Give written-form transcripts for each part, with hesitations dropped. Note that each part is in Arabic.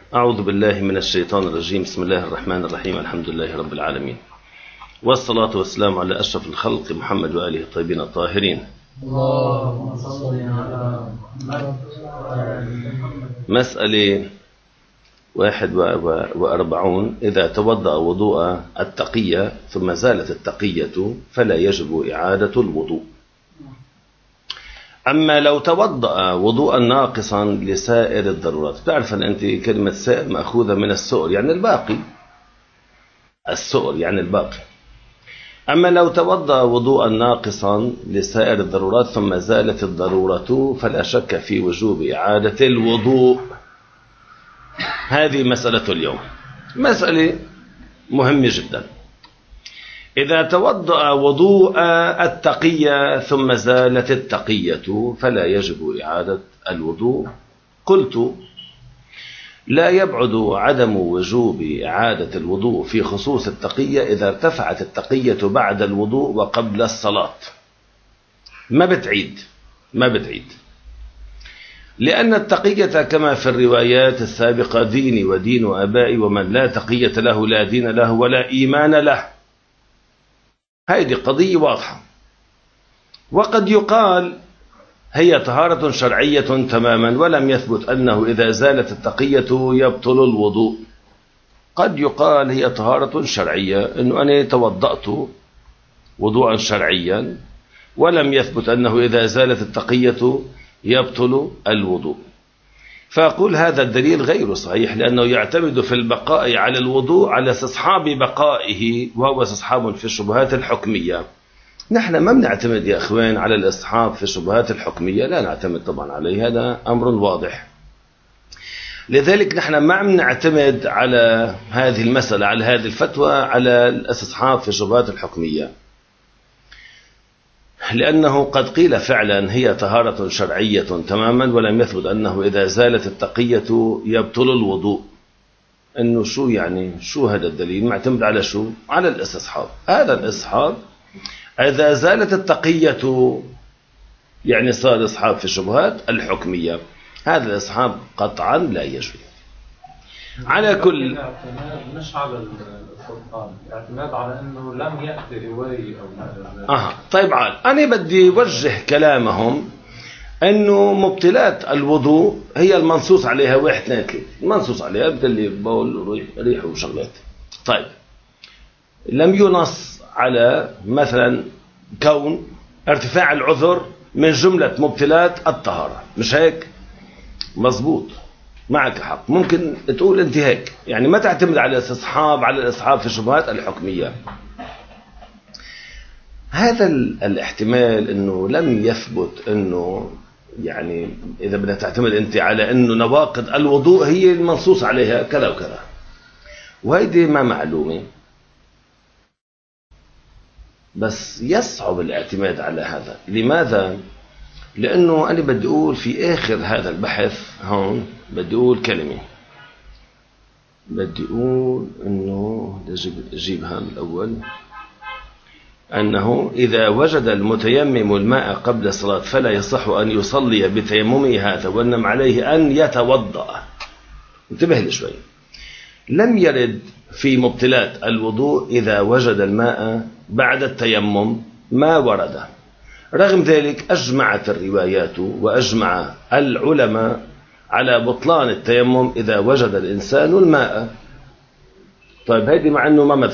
أعوذ بالله من الشيطان الرجيم. بسم الله الرحمن الرحيم. الحمد لله رب العالمين، والصلاة والسلام على أشرف الخلق محمد وآله الطيبين الطاهرين. اللهم صل على محمد. مسألة 41: إذا توضأ وضوء التقية ثم زالت التقية فلا يجب إعادة الوضوء. أما لو توضأ وضوءا ناقصا لسائر الضرورات، تعرف أنت كلمة سائر مأخوذة من السؤر يعني الباقي، السؤر يعني الباقي. أما لو توضأ وضوءا ناقصا لسائر الضرورات ثم زالت الضرورة فلا شك في وجوب إعادة الوضوء. هذه مسألة اليوم، مسألة مهمة جدا. إذا توضأ وضوء التقية ثم زالت التقية فلا يجب إعادة الوضوء. قلت: لا يبعد عدم وجوب إعادة الوضوء في خصوص التقية إذا ارتفعت التقية بعد الوضوء وقبل الصلاة. ما بتعيد، لأن التقية كما في الروايات السابقة ديني ودين آبائي، ومن لا تقية له لا دين له ولا إيمان له. هذه قضية واضحة. وقد يقال هي طهارة شرعية تماما، ولم يثبت أنه إذا زالت التقية يبطل الوضوء. قد يقال هي طهارة شرعية، أنه أنا توضأت وضوءا شرعيا ولم يثبت أنه إذا زالت التقية يبطل الوضوء. فأقول هذا الدليل غير صحيح، لأنه يعتمد في البقاء على الوضوء على استصحاب بقائه، وهو استصحاب في الشبهات الحكمية. نحن ما بنعتمد يا أخوان على الاستصحاب في الشبهات الحكمية، لا نعتمد طبعا عليه، هذا أمر واضح. لذلك نحن ما بنعتمد على هذه المسألة، على هذه الفتوى، على الاستصحاب في الشبهات الحكمية، لأنه قد قيل فعلا هي طهارة شرعية تماما، ولم يثبت أنه إذا زالت التقية يبطل الوضوء. إنه شو يعني؟ شو هذا الدليل؟ معتمد على شو؟ على الاستصحاب. هذا الاستصحاب إذا زالت التقية يعني صار استصحاب في الشبهات الحكمية. هذا الاستصحاب قطعا لا يجوز. على كل مش على السلطان، اعتماد على انه لم يأتي رواية او طيب عال، انا بدي وجه كلامهم انه مبطلات الوضوء هي المنصوص عليها 1 2 3، المنصوص عليها بدل بول ريح وشغلات. طيب لم ينص على مثلا كون ارتفاع العذر من جملة مبطلات الطهارة، مش هيك؟ مظبوط، معك حق. ممكن تقول انت هيك، يعني ما تعتمد على الاستصحاب في الشبهات الحكمية. هذا الاحتمال انه لم يثبت انه، يعني اذا بدك تعتمد انت على انه نواقض الوضوء هي المنصوص عليها كذا وكذا، وهيدي ما معلومة، بس يصعب الاعتماد على هذا. لماذا؟ لأنه أنا بدي أقول في آخر هذا البحث هون، بدي أقول كلمة، بدي أقول أنه أجيبها من الأول، أنه إذا وجد المتيمم الماء قبل الصلاة فلا يصح أن يصلي بتيممه هذا، وإنما عليه أن يتوضأ. انتبه لي شوي. لم يرد في مبطلات الوضوء إذا وجد الماء بعد التيمم، ما ورد. رغم ذلك أجمعت الروايات وأجمع العلماء على بطلان التيمم إذا وجد الإنسان الماء. طيب هذه مع أنه ما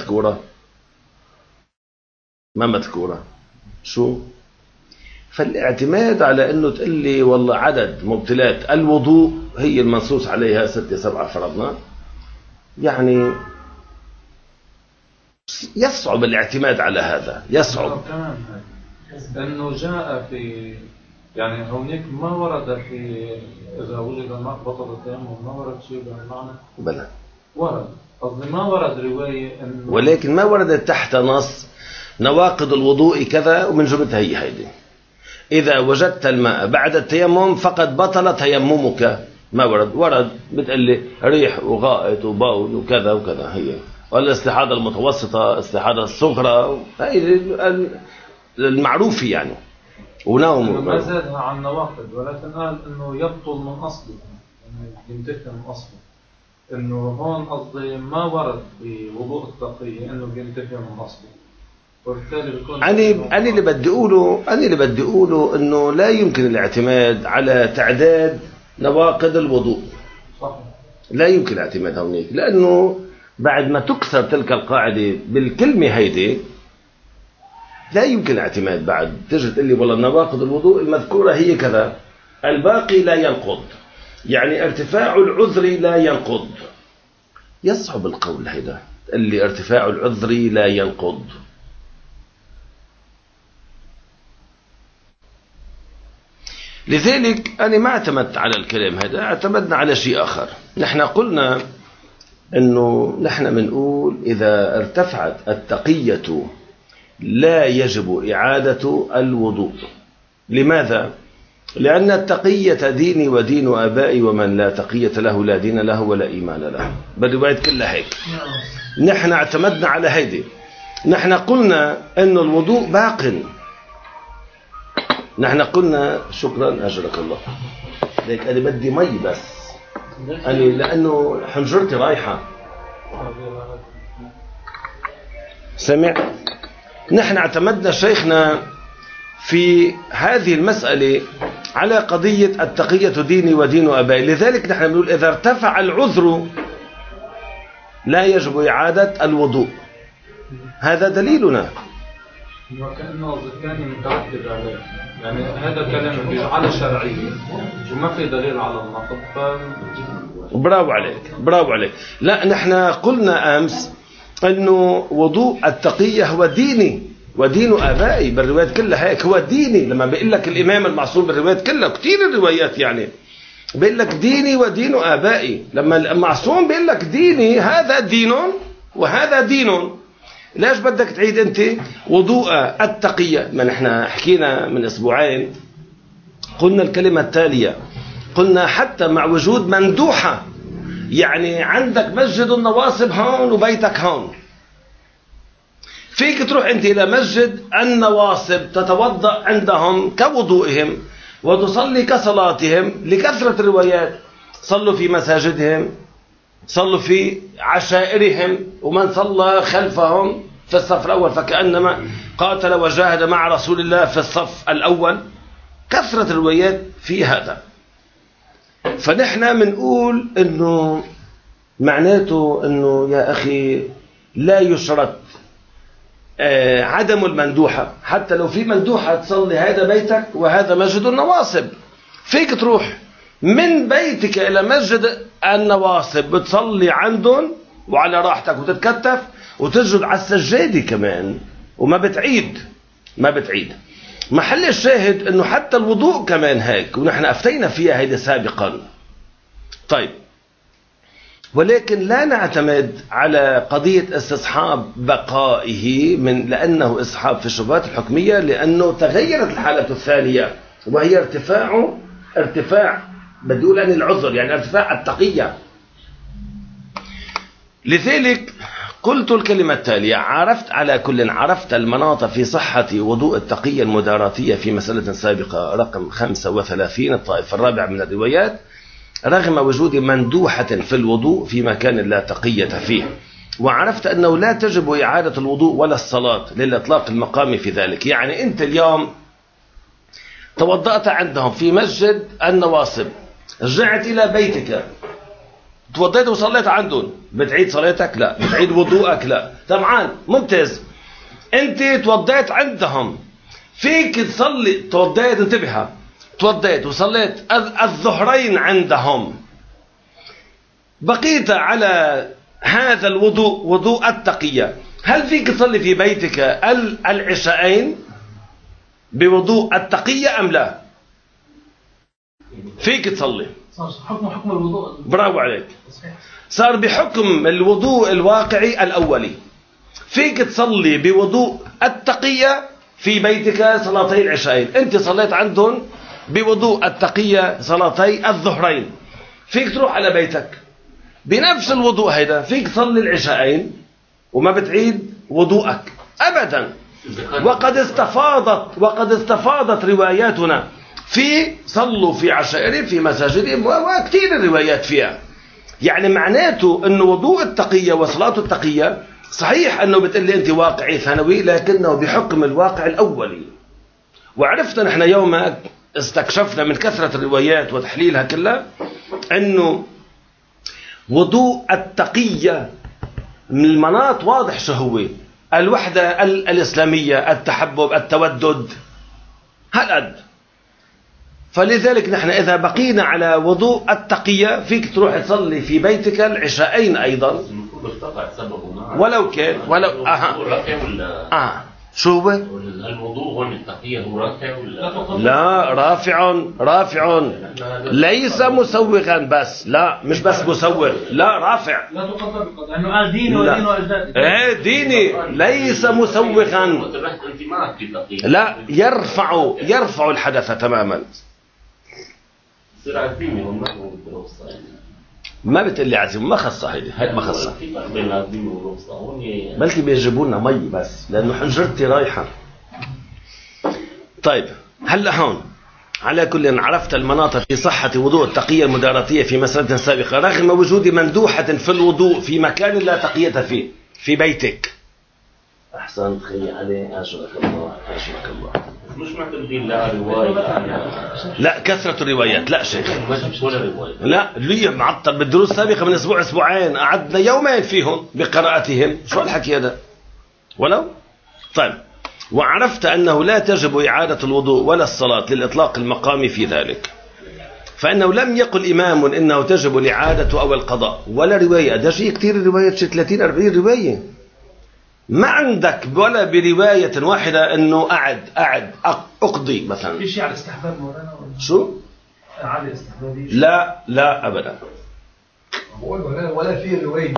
مذكورة. شو؟ فالاعتماد على أنه تقول لي والله عدد مبطلات الوضوء هي المنصوص عليها 6 7 فرضنا، يعني يصعب الاعتماد على هذا، يصعب. لأنه جاء في، يعني هونيك ما ورد في إذا وجد الماء بطل التيمم، ما ورد شيء بهالمعنى. بلى ورد، قصدي ما ورد رواية إنه، ولكن ما ورد تحت نص نواقض الوضوء كذا ومن جملتها هيدي. إذا وجدت الماء بعد التيمم فقد بطل تيممك. ما ورد بتقول لي ريح وغائط وبول وكذا وكذا، هي ولا استحاضة المتوسطة، استحاضة الصغرى، هي المعروف يعني. ونوم ما زادها عن نواقض، ولكن قال انه يبطل من اصله، يعني ينتهي من اصله. إنه هون قصدي ما ورد في وضوء التقية إنه بينتفي من أصله، وبالتالي بيكون أنا اللي بدي أقوله إنه لا يمكن الاعتماد على تعداد نواقض الوضوء. صح. لا يمكن الاعتماد هونيك، لأنه بعد ما تكسر تلك القاعدة بالكلمة هيدي لا يمكن الاعتماد. بعد تجي تقول لي والله نواقض الوضوء المذكورة هي كذا، الباقي لا ينقض، يعني ارتفاع العذر لا ينقض. يصعب القول هيدا اللي ارتفاع العذر لا ينقض. لذلك أنا ما اعتمدت على الكلام هذا، اعتمدنا على شيء آخر. نحن قلنا أنه نحن بنقول إذا ارتفعت التقية لا يجب إعادة الوضوء. لماذا؟ لأن التقية ديني ودين آبائي، ومن لا تقية له لا دين له ولا إيمان له. بالرواية كلها هيك. نحن اعتمدنا على هيدي. نحن قلنا أن الوضوء باق. نحن قلنا شكرا أجرك الله. ليك أنا بدي مي بس أنا لأنه حنجرتي رايحة. سمع؟ نحن اعتمدنا شيخنا في هذه المسألة على قضية التقية ديني ودين آبائي. لذلك نحن بنقول إذا ارتفع العذر لا يجب إعادة الوضوء. هذا دليلنا. وكأنه الثاني مترتب عليه، يعني هذا كلام بيجعله شرعي وما في دليل على النقض. برافو عليك، برافو عليك. لا، نحن قلنا أمس أنه وضوء التقية هو ديني ودين آبائي. بالروايات كلها هيك، هو ديني. لما بيقول لك الإمام المعصوم بالروايات كلها، كتير الروايات يعني بيقول لك ديني ودين آبائي. لما المعصوم بيقول لك ديني، هذا دين وهذا دين. ليش بدك تعيد أنت وضوء التقية؟ ما نحن حكينا من أسبوعين، قلنا الكلمة التالية، قلنا حتى مع وجود مندوحة، يعني عندك مسجد النواصب هون وبيتك هون، فيك تروح أنت إلى مسجد النواصب تتوضأ عندهم كوضوئهم وتصلي كصلاتهم، لكثرة الروايات. صلوا في مساجدهم، صلوا في عشائرهم، ومن صلى خلفهم في الصف الأول فكأنما قاتل وجاهد مع رسول الله في الصف الأول. كثرة الروايات في هذا. فنحن منقول إنه معناته إنه يا أخي لا يشرط عدم المندوحة. حتى لو في مندوحة تصلي، هذا بيتك وهذا مسجد النواصب، فيك تروح من بيتك إلى مسجد النواصب بتصلي عندهم وعلى راحتك وتتكتف وتسجد على السجادة كمان وما بتعيد. محل الشاهد انه حتى الوضوء كمان هيك، ونحن افتينا فيها هيدا سابقا. طيب، ولكن لا نعتمد على قضية استصحاب بقائه لأنه استصحاب في الشبهات الحكمية، لأنه تغيرت الحالة الثانية وهي ارتفاع بدي أقول أن العذر، يعني ارتفاع التقية. لذلك قلت الكلمة التالية، عرفت المناط في صحة وضوء التقية المداراتية في مسألة سابقة رقم 35 الطائفة الرابعة من الروايات، رغم وجود مندوحة في الوضوء في مكان لا تقية فيه. وعرفت أنه لا تجب إعادة الوضوء ولا الصلاة للإطلاق المقامي في ذلك. يعني أنت اليوم توضأت عندهم في مسجد النواصب، رجعت إلى بيتك توضيت وصليت عندهم، بتعيد صلاتك؟ لا. بتعيد وضوءك؟ لا. طبعا ممتاز. انت توضيت عندهم، فيك تصلي. توضيت، انتبه، توضيت وصليت الظهرين عندهم، بقيت على هذا الوضوء، وضوء التقية. هل فيك تصلي في بيتك العشاءين بوضوء التقية أم لا؟ فيك تصلي. حكم الوضوء. برافو عليك. صار بحكم الوضوء الواقعي الأولي. فيك تصلي بوضوء التقية في بيتك صلاتي العشاءين. انت صليت عندهم بوضوء التقية صلاتي الظهرين، فيك تروح على بيتك بنفس الوضوء هيدا، فيك تصلي العشاءين وما بتعيد وضوءك أبدا. وقد استفاضت رواياتنا في صلوا في عشائرهم في مساجدهم، وكثير الروايات فيها. يعني معناته أنه وضوء التقية وصلاة التقية صحيح أنه بتقول لي أنت واقعي ثانوي، لكنه بحكم الواقع الأولي. وعرفنا نحن يوم استكشفنا من كثرة الروايات وتحليلها كلها أنه وضوء التقية من المناط واضح شو هو: الوحدة الإسلامية، التحبب، التودد، هالقد. فلذلك نحن إذا بقينا على وضوء التقية فيك تروح تصلي في بيتك العشاءين أيضا ولو كان ولو شو هو؟ الوضوء هون التقية هو رافع ولا لا؟ رافع ليس مسوغا بس، لا مش بس مسوغ، لا رافع. لا تقدر بقدر انه قال ديني ودين واجدادي. ايه ديني ليس مسوغا، لا يرفع الحدث تماما. ما بتقلي عزيم، ما خصة هيدي ما خصة، بلكي بيجيبوا لنا مي بس لأنه حنجرتي رايحة. طيب هلا هون على كل عرفت المناط في صحة وضوء التقية المداراتية في مسألة سابقة، رغم وجود مندوحة في الوضوء في مكان لا تقية فيه في بيتك. أحسن تخيل عليه. أشكرك الله. مش معتمدين لا رواية لا كثرة الروايات، لا شيخ لا ليه معطل بالدروس السابقة من أسبوع أسبوعين قعدنا يومين فيهم بقراءتهم، شو الحكي هذا ولو. طيب وعرفت أنه لا تجب إعادة الوضوء ولا الصلاة للإطلاق المقامي في ذلك، فإنه لم يقل إمام إنه تجب الإعادة أو القضاء ولا رواية. ده شيء كتير الروايات، شيء 30-40 رواية. ما عندك ولا برواية واحدة أنه أعد أقضي مثلا. في شيء على الاستحباب مولانا شو؟ على الاستحباب؟ لا أبدا. ولا في رواية.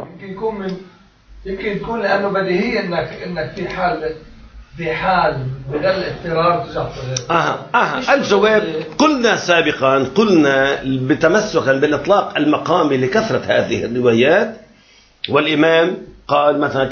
يمكن تكون لأنه بديهي إنك في حال بدل الاضطرار تجاه. الجواب قلنا سابقا، قلنا بتمسكا بالإطلاق المقامي لكثرة هذه الروايات. والإمام قال مثلا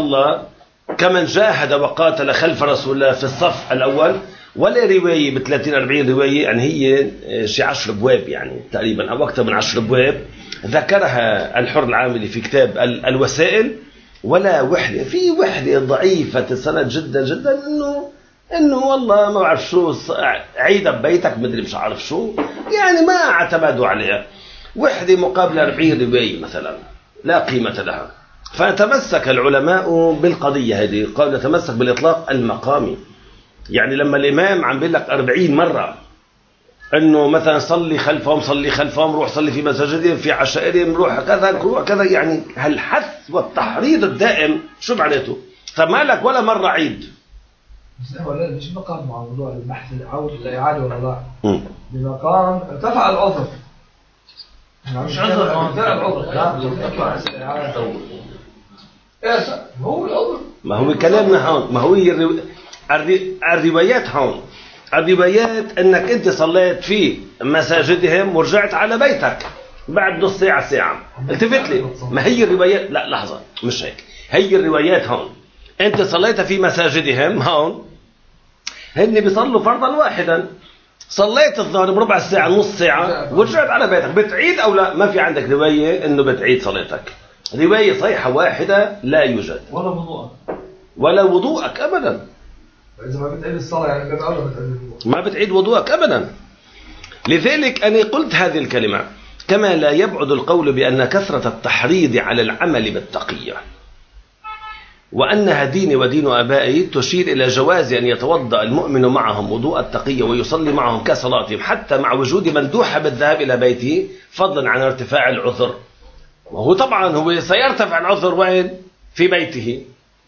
كمن جاهد وقاتل خلف رسول الله في الصف الأول، ولا رواية ب30-40 رواية، يعني هي شي 10 أبواب يعني تقريبا أو أكثر من 10 أبواب ذكرها الحر العاملي في كتاب الوسائل. ولا وحدة، في وحدة ضعيفة السند جدا جدا إنه والله ما بعرف شو عيدة ببيتك مدري مش عارف شو، يعني ما اعتمدوا عليها. وحدة مقابل 40 رواية مثلا لا قيمة لها. فتمسك العلماء بالقضية هذه، قال نتمسك بالإطلاق المقامي. يعني لما الإمام عم بيقول لك 40 مرة أنه مثلا صلي خلفهم روح صلي في مساجدهم في عشائرهم روح كذا، يعني هالحث والتحريض الدائم شو معناته؟ فما لك ولا مرة عيد. ولا مش مقام مع موضوع البحث العودة الإعادة ولا لا، بمقام ارتفع العذر. مش عذر هو العذر. ما هو كلامنا هون، ما هو الروايات هون. الروايات انك انت صليت في مساجدهم ورجعت على بيتك بعد نص ساعة التفت لي. ما هي الروايات؟ لا لحظة مش هيك، هي الروايات هون انت صليت في مساجدهم، هون هن بيصلوا فرضا واحدا، صليت الظهر بربع ساعة نص ساعة ورجعت على بيتك، بتعيد أو لا؟ ما في عندك رواية إنه بتعيد صلاتك. رواية صحيحة واحدة لا يوجد. ولا وضوءك أبدا. إذا ما بتعيد الصلاة يعني ما بتعيد وضوءك أبدا. لذلك أنا قلت هذه الكلمة: كما لا يبعد القول بأن كثرة التحريض على العمل بالتقية وأنها ديني ودين آبائي تشير إلى جواز أن يتوضأ المؤمن معهم وضوء التقية ويصلي معهم كصلاتهم حتى مع وجود مندوحة بالذهاب إلى بيته، فضلا عن ارتفاع العذر. وهو طبعا هو سيرتفع العذر وين؟ في بيته.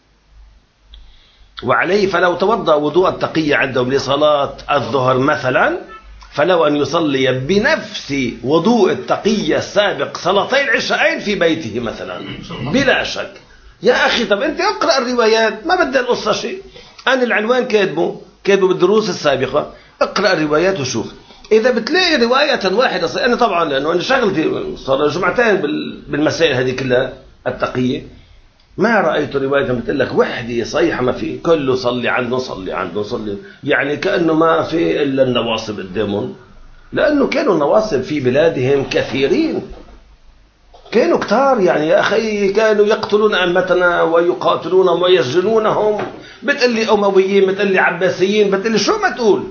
وعليه فلو توضأ وضوء التقية عندهم لصلاة الظهر مثلا، فلو أن يصلي بنفس وضوء التقية السابق صلاتي العشاءين في بيته مثلا بلا شك. يا أخي طب أنت اقرأ الروايات، ما بدي القصة شيء. أنا العنوان كاتبه بالدروس السابقة، اقرأ الروايات وشوف. إذا بتلاقي رواية واحدة، أنا طبعا لأنه أنا شغلتي صار جمعتين بالمسائل هذه كلها التقية، ما رأيت رواية بتقول لك وحدة صيحة، ما في كله صلي عنده، يعني كأنه ما في إلا النواصب قدامهم، لأنه كانوا النواصب في بلادهم كثيرين. كانوا كتار يعني يا أخي، كانوا يقتلون أئمتنا ويقاتلونهم ويسجنونهم. بتقلي أمويين، بتقلي عباسيين، بتقلي شو ما تقول،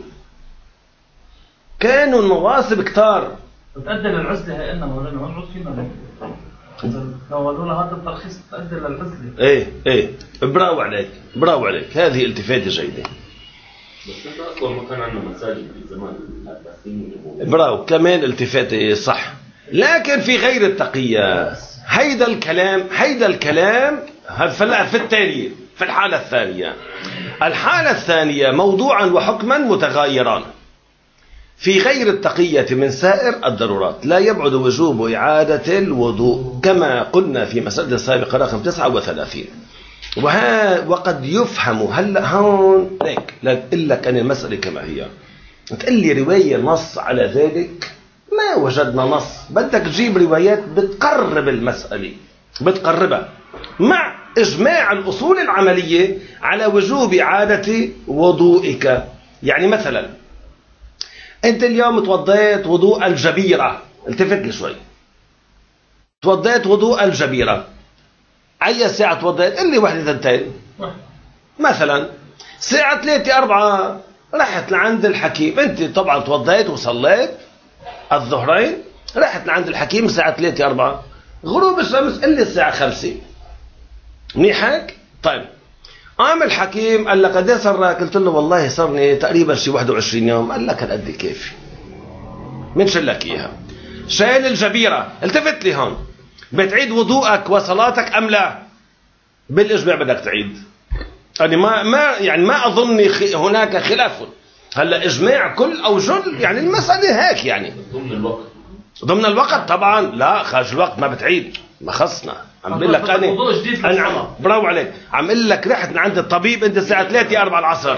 كانوا النواصب كتار. بتأدي للعزلة. هي إنما مولانا موجود فينا لو لنا هذا الترخيص تؤدي للعزلة. ايه برافو عليك، برافو عليك، هذه التفاتة جيدة. بس انت اصلا ما كان عندنا مساجد في زمان العباسيين. برافو، كمان التفاتة صح. لكن في غير التقية هيدا الكلام في التالي في الحالة الثانية. الحالة الثانية موضوعا وحكما متغايران. في غير التقية من سائر الضرورات لا يبعد وجوب إعادة الوضوء كما قلنا في مسألة سابقة رقم 39. وقد يفهم هلا هون لك إلا كان المسألة كما هي. تقول لي رواية نص على ذلك، ما وجدنا نص. بدك تجيب روايات بتقرب المسألة، بتقربها مع إجماع الأصول العملية على وجوب إعادة وضوئك. يعني مثلا أنت اليوم توضيت وضوء الجبيرة، التفت لي شوي، توضيت وضوء الجبيرة، أي ساعة توضيت؟ قل لي 1 2 مثلا. ساعة 3 4 رحت لعند الحكيم. أنت طبعا توضيت وصليت الظهرين، رحت لعند الحكيم الساعة 3 4 غروب الشمس، قل لي الساعة 5. منيحك؟ طيب قام الحكيم قال لك قد صار لك؟ قلت له والله صارني تقريبا شي 21 يوم. قال لك هالقد كافي، منشل لك اياها. شايل الجبيرة، التفت لي هون، بتعيد وضوءك وصلاتك ام لا؟ بالاجماع بدك تعيد. يعني ما اظن هناك خلاف. هلا اجماع كل او جل، يعني المسألة هيك. يعني ضمن الوقت طبعا، لا خارج الوقت ما بتعيد، ما خصنا. عم بقول لك انا برافو عليك، عم اقول لك رحت عند الطبيب انت الساعه 3 4 العصر.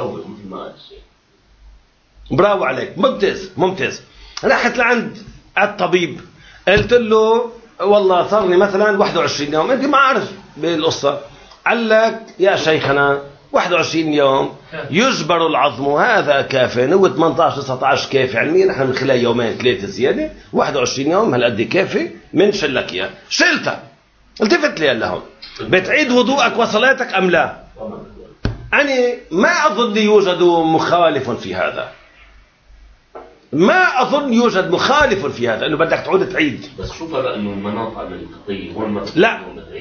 برافو عليك، ممتاز. رحت لعند الطبيب قلت له والله صارني مثلا 21 يوم، انت ما عارف بالقصه. قال لك يا شيخنا 21 يوم يجبر العظم، هذا كافي. هو 18 19 كافي علميا، نحن من خلال 2 3 زياده. 21 يوم هالقد كافي، من شلك اياه شلتها. التفت لي هلا هون، بتعيد وضوءك وصلاتك ام لا؟ أنا ما أظن يوجد مخالف في هذا، ما أظن يوجد مخالف في هذا، إنه بدك تعود تعيد. بس شو فرق إنه المناط على التقية هون ما لا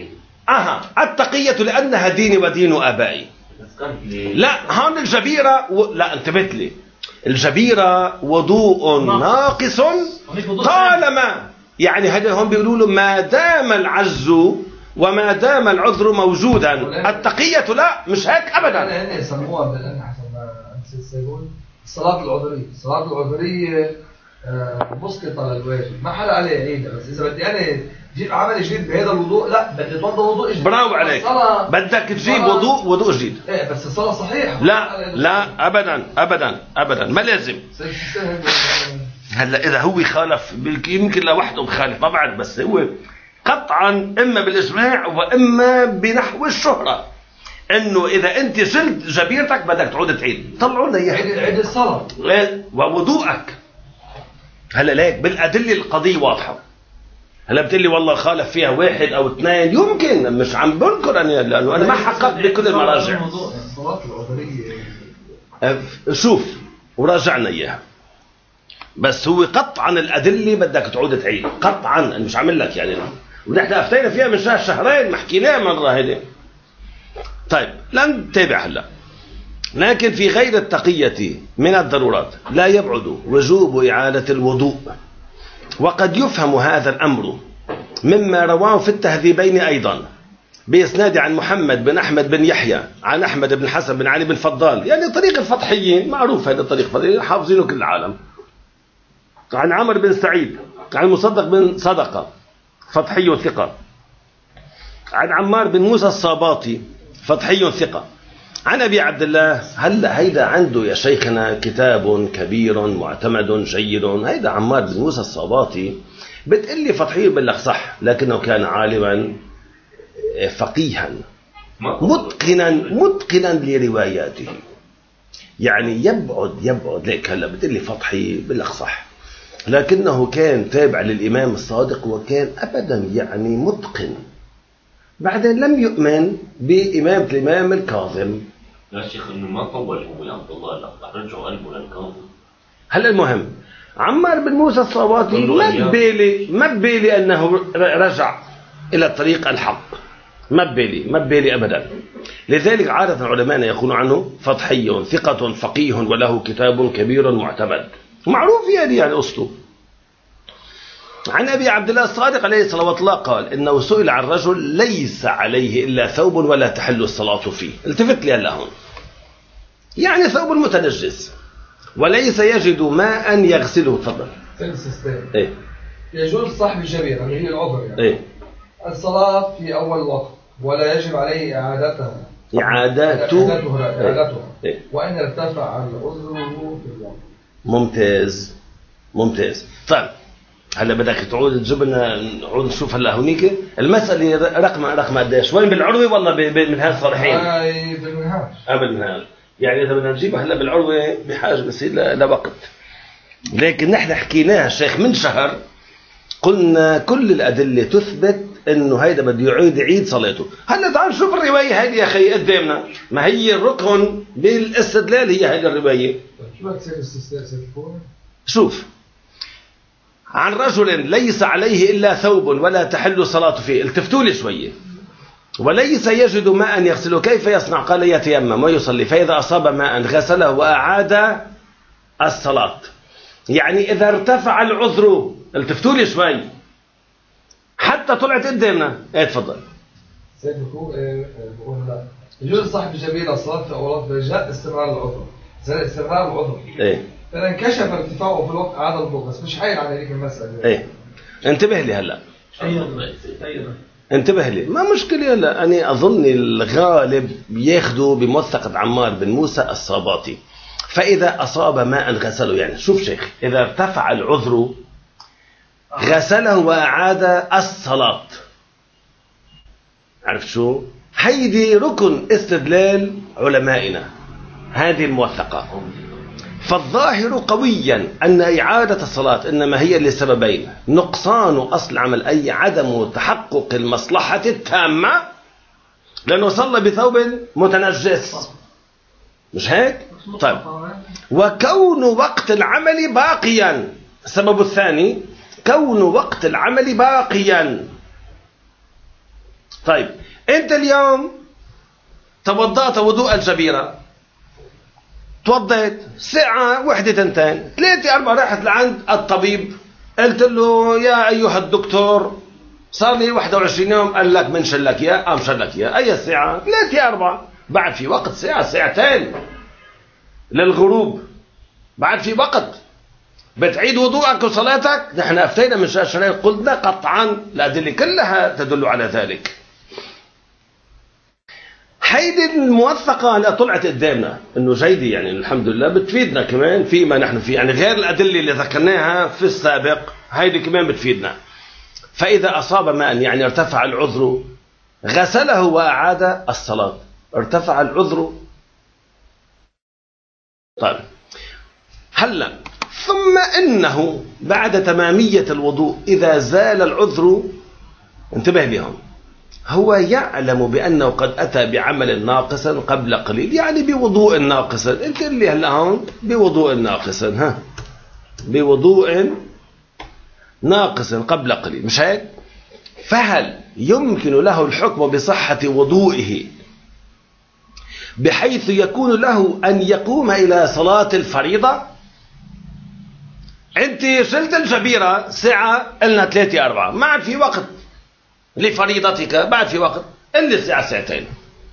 التقية لأنها ديني ودين آبائي. لا هون الجبيرة لا انتبهت لي، الجبيرة وضوء ناقص طالما، يعني هذا هم بيقولوا له ما دام العجز وما دام العذر موجودا. التقية لا، مش هيك أبدا. هنا يسموها بالأن حسب ما أنت يقول الصلاة العذرية. الصلاة العذرية مسقطة للواجب، ما حدا عليه عيدها. بس إذا بدي أنا جيب عمل جديد بهذا الوضوء، لا بدي اتوضا وضوء جديد. برافو عليك، بدك تجيب وضوء جديد. ايه بس الصلاة صحيحة. لا أبدا ما لازم. هلا إذا هو خالف يمكن لوحده مخالف ما بعد، بس هو قطعا إما بالإجماع وإما بنحو الشهرة إنه إذا أنت شلت جبيرتك بدك تعود تعيد. طلعوا لنا إياها عيد الصلاة ووضوءك. هلا ليك بالأدلة القضية واضحة. هلا بتقلي والله خالف فيها 1 أو 2، يمكن مش عم بنكر أنا، لأنه أنا ما حققت بكل المراجع. الصلاة العذرية شوف وراجعنا إياها، بس هو قطعا الأدلة بدك تعود تعيد قطعا. أنا مش عامل لك يعني، ونحن أفتينا فيها من شهرين، ما حكيناها مرة هذه. طيب لن نتابع هلا. لكن في غير التقية من الضرورات لا يبعد وجوب إعادة الوضوء. وقد يفهم هذا الأمر مما رواه في التهذيبين أيضا بإسناد عن محمد بن أحمد بن يحيى عن أحمد بن حسن بن علي بن فضال، يعني طريق الفضحيين معروف، هذا الطريق فضحيين حافظينه كل العالم. عن عمرو بن سعيد عن مصدق بن صدقة فضحي ثقة، عن عمار بن موسى الصاباطي فضحي ثقة، عن أبي عبد الله. هلا هيدا عنده يا شيخنا كتاب كبير معتمد جيد، هيدا عمار بن موسى الصاباطي. بتقلي فضحي بالله صح، لكنه كان عالما فقيها متقنا لرواياته، يعني يبعد ليك. هلا بتقلي فضحي بالله صح، لكنه كان تابع للإمام الصادق وكان أبدا يعني متقن. بعدين لم يؤمن بإمامة الإمام الكاظم. يا شيخ انه ما طول هو يا عبد الله، لا رجعوا قلبه للكاظم. هلا المهم عمار بن موسى الصواتي ما ببالي أنه رجع إلى الطريق الحق، ما ببالي أبدا. لذلك عادة علماءنا يقولون عنه فضحي ثقة فقيه وله كتاب كبير معتمد، معروف يعني أصله. عن أبي عبد الله الصادق عليه صلوات الله قال إنه سئل عن رجل ليس عليه إلا ثوب ولا تحل الصلاة فيه. التفت لي هلا هون، يعني ثوب متنجس وليس يجد ماء يغسله. تفضل. إيه؟ يجوز صاحب الجبيرة اللي هي العذر يعني. إيه؟ الصلاة في أول وقت ولا يجب عليه إعادتها. إعادتها. إيه؟ وإن ارتفع العذر في الوقت. ممتاز. طيب هلا بدك تعود تجيب لنا نعود نشوف هلا هونيك المسألة رقم قديش؟ وين بالعروة ولا بالمنهاج صالحين؟ بالمنهاج. بالمنهاج. يعني إذا بدنا نجيبها هلا بالعروة بحاجة بصير لوقت. لكن نحن حكيناها الشيخ من شهر، قلنا كل الأدلة تثبت إنه هيدا بده يعيد صلاته. هلا تعال شوف الرواية هيدي يا أخي قدامنا، ما هي الركن بالاستدلال هي هيدي الرواية. شو بتصير الاستدلال؟ شوف، عن رجل ليس عليه إلا ثوب ولا تحل صلاة فيه. التفتوا لي شوية. وليس يجد ماء يغسله كيف يصنع؟ قال يتيمم ويصلي، فإذا أصاب ماء غسله وأعاد الصلاة. يعني إذا ارتفع العذر، التفتوا لي شوي حتى طلعت قدامنا. تفضل. سيد بقول لا يجوز صاحب الجبيرة الصلاة في أولاد برجاء استمرار العذر. استمرار العذر. فإذا انكشف ارتفاعه في الوقت أعاد الوضوء، بس مش حيل على هذيك المسألة. انتبه لي هلا. انتبه لي، ما مشكلة. هلا أنا أظن الغالب ياخذوا بموثقة عمار بن موسى الصاباتي. فإذا أصاب ماء غسله، يعني شوف شيخ، إذا ارتفع العذر غسله وأعاد الصلاة. عرفت شو؟ هيدي ركن استدلال علمائنا، هذه الموثقة. فالظاهر قويا أن إعادة الصلاة إنما هي لسببين: نقصان أصل عمل، أي عدم تحقق المصلحة التامة، لأنه صلى بثوب متنجس، مش هيك؟ طيب، وكون وقت العمل باقيا. السبب الثاني كون وقت العمل باقيا. طيب أنت اليوم توضأت وضوء الجبيرة، توضيت ساعة واحدة 2 3 4 رحت لعند الطبيب، قلت له يا أيها الدكتور صار لي 21 يوم، قال لك منشل لك يا أمشل لك يا أي الساعة 3 4. بعد في وقت ساعة 2 للغروب، بعد في وقت بتعيد وضوءك وصلاتك. نحن أفتينا من شهرين قلنا قطعا الأدلة كلها تدل على ذلك. هيدي الموثقة اللي طلعت قدامنا انه جيدة، يعني الحمد لله بتفيدنا كمان فيما نحن فيه، يعني غير الأدلة اللي ذكرناها في السابق، هيدي كمان بتفيدنا. فإذا أصاب ماء يعني ارتفع العذر غسله وأعاد الصلاة. ارتفع العذر. طيب هلا ثم إنه بعد تمامية الوضوء إذا زال العذر، انتبه لهم، هو يعلم بأنه قد أتى بعمل ناقص قبل قليل، يعني بوضوء ناقص. انت اللي هلا هون بوضوء ناقص، بوضوء ناقص قبل قليل، مش هيك؟ فهل يمكن له الحكم بصحة وضوئه بحيث يكون له أن يقوم إلى صلاة الفريضة؟ انت شلت الجبيرة ساعة، قلنا 3 4، ما عاد في وقت لفريضتك، بعد في وقت إلا الساعة 2.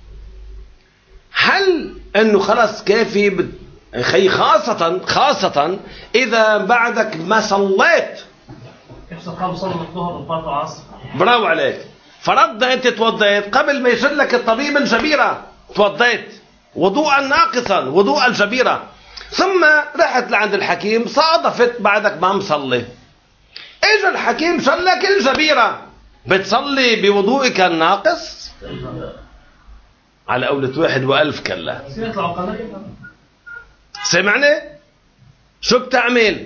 هل أنه خلاص كافي خي؟ خاصة إذا بعدك ما صليت. كيف قام صلى الظهر وفات العصر؟ برافو عليك. فرضنا أنت توضيت قبل ما يشيل لك الطبيب الجبيرة، توضيت وضوءا ناقصا، وضوء الجبيرة، ثم رحت لعند الحكيم صادفت بعدك ما مصلي. إجا الحكيم شل لك الجبيرة، بتصلي بوضوئك الناقص؟ على قولة 1 وألف كلا. سمعني؟ شو بتعمل؟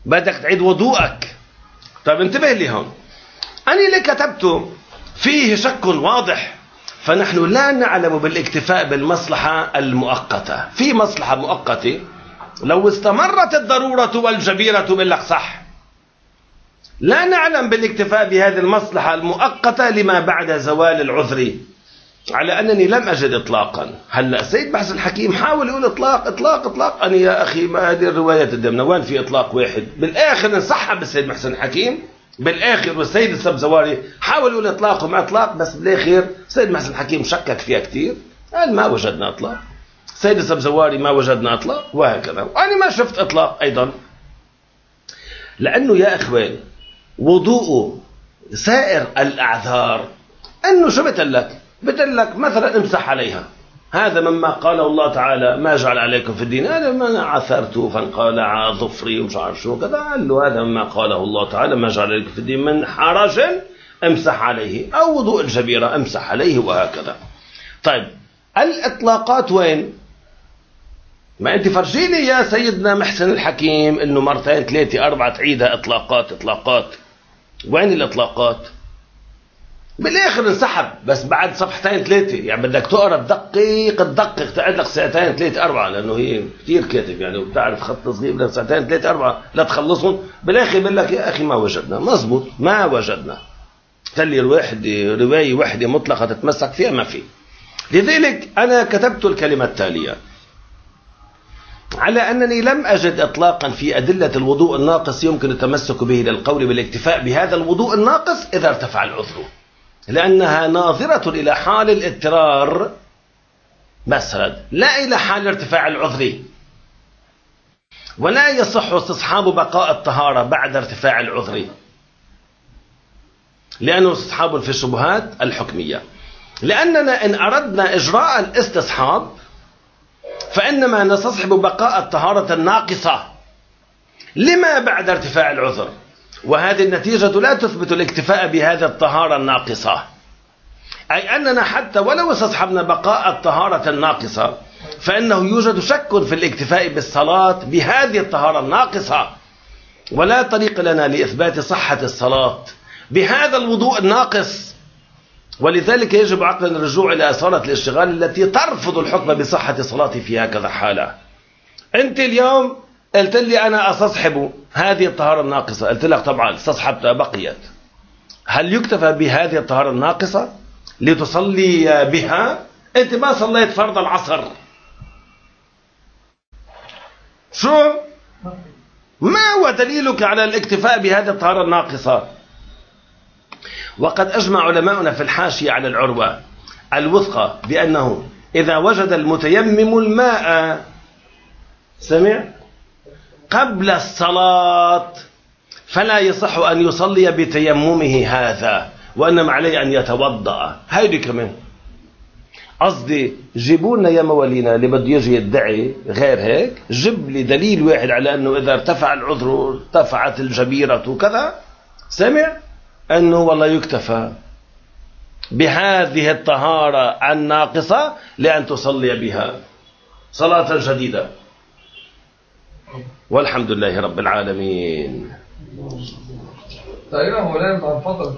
بدك تعيد وضوءك. طيب انتبه لي هون، أنا اللي كتبته فيه شك واضح، فنحن لا نعلم بالاكتفاء بالمصلحة المؤقتة. في مصلحة مؤقتة لو استمرت الضرورة والجبيرة بالله صح، لا نعلم بالاكتفاء بهذه المصلحة المؤقتة لما بعد زوال العذر، على أنني لم أجد إطلاقا. هلأ سيد بحث الحكيم حاول يقول إطلاق إطلاق إطلاق. أنا يا أخي ما هذه الروايات قدامنا وين في إطلاق واحد؟ بالآخر انسحب السيد محسن الحكيم بالآخر، والسيد السبزواري حاول يقول إطلاق وما إطلاق، بس بالآخر السيد محسن الحكيم شكك فيها كثير، قال ما وجدنا إطلاق. السيد السبزواري ما وجدنا إطلاق، وهكذا. وأنا ما شفت إطلاق أيضا، لأنه يا إخوان وضوء سائر الأعذار أنه شو بتقلك؟ بتقلك مثلا امسح عليها، هذا مما قاله الله تعالى ما جعل عليكم في الدين، هذا ما عثرت فانقلع ظفري ومش عارف شو كذا، قال له هذا مما قاله الله تعالى ما جعل عليكم في الدين من حرج امسح عليه، أو وضوء الجبيرة امسح عليه، وهكذا. طيب الإطلاقات وين؟ ما أنت فرجيني يا سيدنا محسن الحكيم إنه مرتين ثلاثة أربعة تعيدها إطلاقات إطلاقات. وين الإطلاقات؟ بالآخر انسحب، بس بعد صفحتين ثلاثة، يعني بدك تقرأ تدقق تعد لك ساعتين ثلاثة أربعة، لأنه هي كثير كاتب يعني، وبتعرف خط صغير بدك ساعتين ثلاثة أربعة لا تخلصهم. بالآخر بقول لك يا أخي ما وجدنا، مزبوط ما وجدنا، تلي رواية واحدة مطلقة تتمسك فيها ما في. لذلك أنا كتبت الكلمة التالية: على أنني لم أجد إطلاقا في أدلة الوضوء الناقص يمكن التمسك به للقول بالاكتفاء بهذا الوضوء الناقص إذا ارتفع العذر، لأنها ناظرة إلى حال الاضطرار مثلا، لا إلى حال ارتفاع العذر، ولا يصح استصحاب بقاء الطهارة بعد ارتفاع العذر، لأنه استصحاب في الشبهات الحكمية. لأننا إن أردنا إجراء الاستصحاب فإنما نستصحب بقاء الطهارة الناقصة لما بعد ارتفاع العذر، وهذه النتيجة لا تثبت الاكتفاء بهذه الطهارة الناقصة، أي أننا حتى ولو استصحبنا بقاء الطهارة الناقصة فإنه يوجد شك في الاكتفاء بالصلاة بهذه الطهارة الناقصة، ولا طريق لنا لإثبات صحة الصلاة بهذا الوضوء الناقص. ولذلك يجب عقلا الرجوع إلى أصالة الاشتغال التي ترفض الحكم بصحة صلاتي في هكذا حالة. أنت اليوم قلت لي أنا أستصحب هذه الطهارة الناقصة، قلت لك طبعا استصحبتها بقيت، هل يكتفى بهذه الطهارة الناقصة لتصلي بها؟ أنت ما صليت فرض العصر، شو؟ ما هو دليلك على الاكتفاء بهذه الطهارة الناقصة؟ وقد أجمع علماؤنا في الحاشية على العروة الوثقى بأنه إذا وجد المتيمم الماء سمع قبل الصلاة فلا يصح أن يصلي بتيممه هذا، وإنما عليه أن يتوضأ. هيدي كمان قصدي جيبونا يا موالينا اللي بده يجي يدعي غير هيك، جيب لي دليل واحد على أنه إذا ارتفع العذر ارتفعت الجبيرة وكذا سمع أنه والله يكتفى بهذه الطهارة الناقصة لأن تصلي بها صلاة جديدة. والحمد لله رب العالمين. تقريبا مولانا بعد فترة